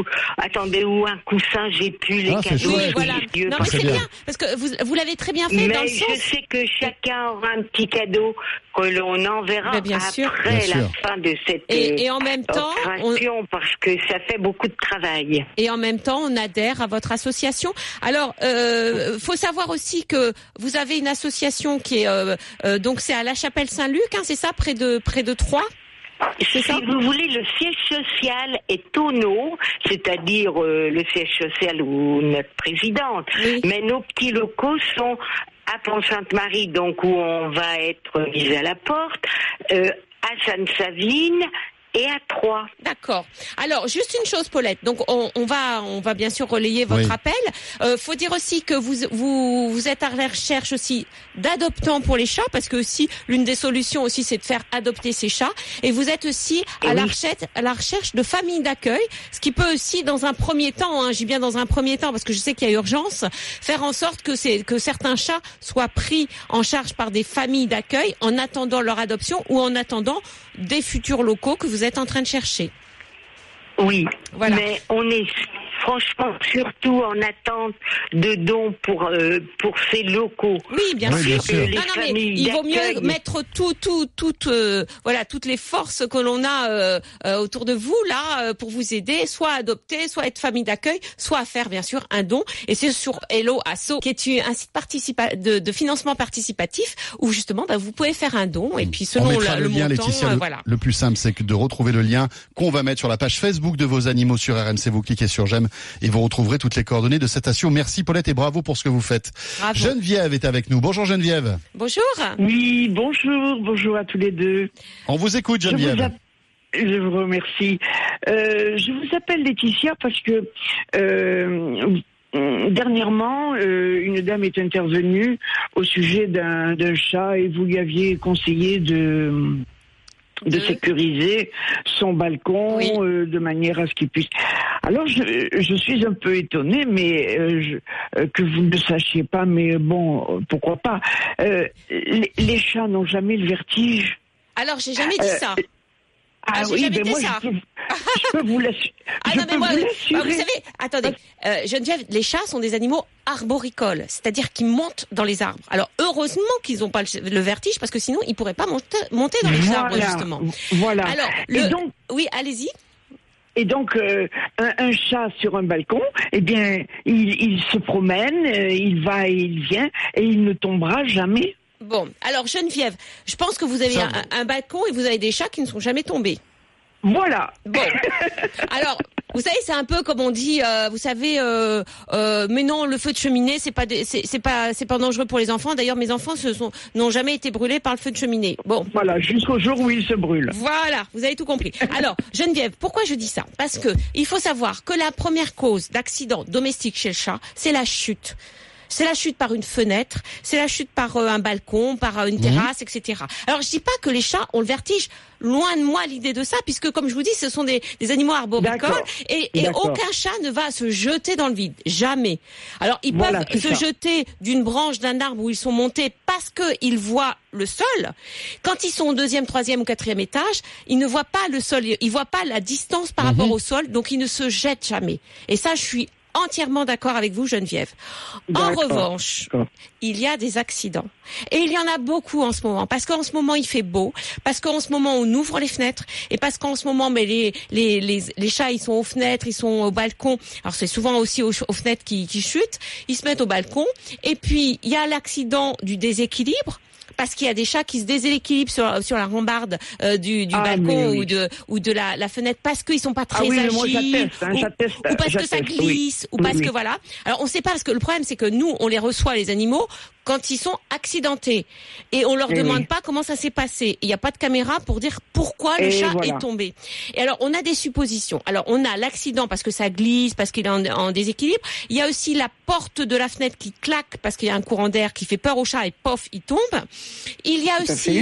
[SPEAKER 7] ou un coussin, j'ai plus les cadeaux.
[SPEAKER 4] Oui, voilà. Non, mais c'est bien, parce que vous l'avez très bien fait dans le sens.
[SPEAKER 7] Mais je sais que chacun aura un petit cadeau que l'on enverra après la fin de cette
[SPEAKER 4] et en même temps,
[SPEAKER 7] parce que ça fait beaucoup de travail.
[SPEAKER 4] Et en même temps, on adhère à votre association. Alors, faut savoir aussi que vous avez une association qui est donc c'est à La Chapelle-Saint-Luc, hein, c'est ça, près de Troyes.
[SPEAKER 7] Si vous voulez, le siège social est au Nord, c'est-à-dire le siège social où notre présidente. Oui. Mais nos petits locaux sont à Pont-Sainte-Marie, donc où on va être mis à la porte, à Sainte-Savine et à Troyes.
[SPEAKER 4] D'accord. Alors, juste une chose, Paulette. Donc, on va bien sûr relayer votre appel. Faut dire aussi que vous êtes à la recherche aussi d'adoptants pour les chats, parce que aussi l'une des solutions aussi c'est de faire adopter ces chats. Et vous êtes aussi à la recherche de familles d'accueil, ce qui peut aussi dans un premier temps, hein, je dis bien dans un premier temps parce que je sais qu'il y a urgence, faire en sorte que certains chats soient pris en charge par des familles d'accueil en attendant leur adoption ou en attendant des futurs locaux que vous êtes en train de chercher.
[SPEAKER 7] Oui,
[SPEAKER 4] voilà.
[SPEAKER 7] Mais on est franchement surtout en attente de dons pour ces locaux.
[SPEAKER 4] Oui, bien sûr.
[SPEAKER 7] Mais
[SPEAKER 4] il vaut mieux mettre toutes les forces que l'on a autour de vous là pour vous aider, soit à adopter, soit à être famille d'accueil, soit à faire bien sûr un don. Et c'est sur Hello Asso, qui est un site de financement participatif où justement vous pouvez faire un don et puis selon
[SPEAKER 3] le lien,
[SPEAKER 4] montant,
[SPEAKER 3] Laetitia, le plus simple, c'est de retrouver le lien qu'on va mettre sur la page Facebook de vos animaux sur RMC. Vous cliquez sur j'aime et vous retrouverez toutes les coordonnées de cette asso. Merci Paulette et bravo pour ce que vous faites. Bravo. Geneviève est avec nous. Bonjour Geneviève.
[SPEAKER 4] Bonjour.
[SPEAKER 8] Oui, bonjour à tous les deux.
[SPEAKER 3] On vous écoute Geneviève.
[SPEAKER 8] Je vous remercie. Je vous appelle Laetitia parce que dernièrement, une dame est intervenue au sujet d'un chat et vous lui aviez conseillé de sécuriser son balcon de manière à ce qu'il puisse. Alors je suis un peu étonnée, mais que vous ne sachiez pas, mais bon, pourquoi pas. Les chats n'ont jamais le vertige.
[SPEAKER 4] Alors j'ai jamais dit ça.
[SPEAKER 8] J'ai jamais dit ça. Je peux vous l'assurer.
[SPEAKER 4] Vous savez, attendez, Geneviève, les chats sont des animaux arboricoles, c'est-à-dire qu'ils montent dans les arbres. Alors heureusement qu'ils n'ont pas le vertige, parce que sinon ils pourraient pas monter dans les arbres justement.
[SPEAKER 8] Voilà.
[SPEAKER 4] Alors, oui, allez-y.
[SPEAKER 8] Et donc, un chat sur un balcon, eh bien, il se promène, il va et il vient, et il ne tombera jamais.
[SPEAKER 4] Bon, alors Geneviève, je pense que vous avez un balcon et vous avez des chats qui ne sont jamais tombés.
[SPEAKER 8] Voilà.
[SPEAKER 4] Bon, alors Vous savez, c'est un peu comme on dit, vous savez, mais non, le feu de cheminée, c'est pas dangereux pour les enfants. D'ailleurs, mes enfants n'ont jamais été brûlés par le feu de cheminée. Bon.
[SPEAKER 8] Voilà, jusqu'au jour où ils se brûlent.
[SPEAKER 4] Voilà, vous avez tout compris. Alors, Geneviève, pourquoi je dis ça? Parce que il faut savoir que la première cause d'accident domestique chez le chat, c'est la chute. C'est la chute par une fenêtre, c'est la chute par un balcon, par une terrasse, etc. Alors je dis pas que les chats ont le vertige, loin de moi l'idée de ça, puisque comme je vous dis, ce sont des animaux arboricoles et aucun chat ne va se jeter dans le vide, jamais. Alors ils peuvent se jeter d'une branche d'un arbre où ils sont montés parce qu'ils voient le sol. Quand ils sont au 2e, 3e ou 4e étage, ils ne voient pas le sol, ils voient pas la distance par rapport au sol, donc ils ne se jettent jamais. Et ça, je suis entièrement d'accord avec vous, Geneviève. En revanche, il y a des accidents. Et il y en a beaucoup en ce moment. Parce qu'en ce moment, il fait beau. Parce qu'en ce moment, on ouvre les fenêtres. Et parce qu'en ce moment, mais les chats, ils sont aux fenêtres, ils sont au balcon. Alors, c'est souvent aussi aux fenêtres qui chutent. Ils se mettent au balcon. Et puis, il y a l'accident du déséquilibre. Parce qu'il y a des chats qui se déséquilibrent sur la rambarde du balcon ou de la fenêtre parce qu'ils sont pas très agiles ou parce que ça glisse ou parce que voilà. Alors on sait pas parce que le problème c'est que nous on les reçoit les animaux quand ils sont accidentés et on leur demande pas comment ça s'est passé. Il n'y a pas de caméra pour dire pourquoi le chat est tombé. Et alors on a des suppositions. Alors on a l'accident parce que ça glisse, parce qu'il est en déséquilibre. Il y a aussi la porte de la fenêtre qui claque parce qu'il y a un courant d'air qui fait peur au chat et pof, il tombe. Il y a aussi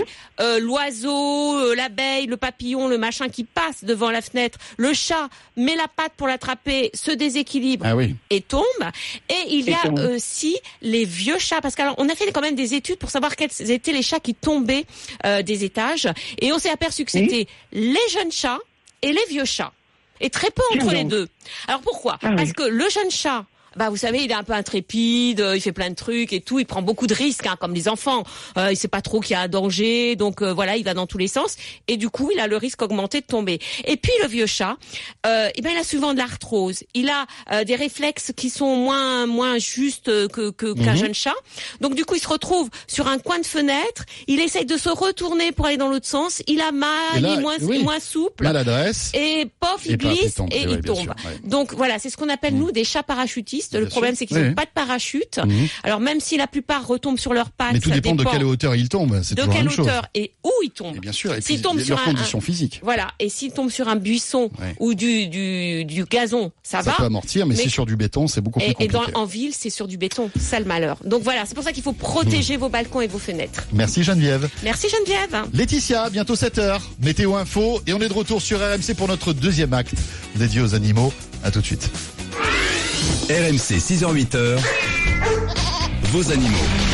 [SPEAKER 4] l'oiseau, l'abeille, le papillon, le machin qui passe devant la fenêtre. Le chat met la patte pour l'attraper, se déséquilibre et tombe. Et il y a aussi les vieux chats parce qu'alors on a fait quand même des études pour savoir quels étaient les chats qui tombaient des étages et on s'est aperçu que c'était les jeunes chats et les vieux chats. Et très peu entre les deux. Alors pourquoi ? Parce que le jeune chat, vous savez, il est un peu intrépide, il fait plein de trucs et tout, il prend beaucoup de risques, comme les enfants. Il sait pas trop qu'il y a un danger, donc voilà, il va dans tous les sens. Et du coup, il a le risque augmenté de tomber. Et puis le vieux chat, il a souvent de l'arthrose. Il a des réflexes qui sont moins justes qu'un jeune chat. Donc du coup, il se retrouve sur un coin de fenêtre. Il essaye de se retourner pour aller dans l'autre sens. Il a mal, il est moins souple.
[SPEAKER 3] Maladresse.
[SPEAKER 4] Et pof, il glisse et il tombe. Donc voilà, c'est ce qu'on appelle nous des chats parachutistes. Le problème, c'est qu'ils n'ont pas de parachute. Alors, même si la plupart retombent sur leurs pattes,
[SPEAKER 3] mais tout dépend de quelle hauteur ils tombent. C'est toujours la même chose.
[SPEAKER 4] De quelle hauteur et où ils tombent.
[SPEAKER 3] Et bien sûr, et
[SPEAKER 4] puis
[SPEAKER 3] leurs conditions physiques.
[SPEAKER 4] Voilà. Et s'ils tombent sur un buisson ou du gazon, ça va.
[SPEAKER 3] Ça peut amortir, mais si sur du béton, c'est beaucoup plus compliqué.
[SPEAKER 4] Et en ville, c'est sur du béton. Ça le malheur. Donc voilà, c'est pour ça qu'il faut protéger vos balcons et vos fenêtres.
[SPEAKER 3] Merci Geneviève.
[SPEAKER 4] Merci Geneviève.
[SPEAKER 3] Laetitia, bientôt 7h. Météo info. Et on est de retour sur RMC pour notre deuxième acte dédié aux animaux. À tout de suite.
[SPEAKER 2] RMC 6h-8h, vos animaux.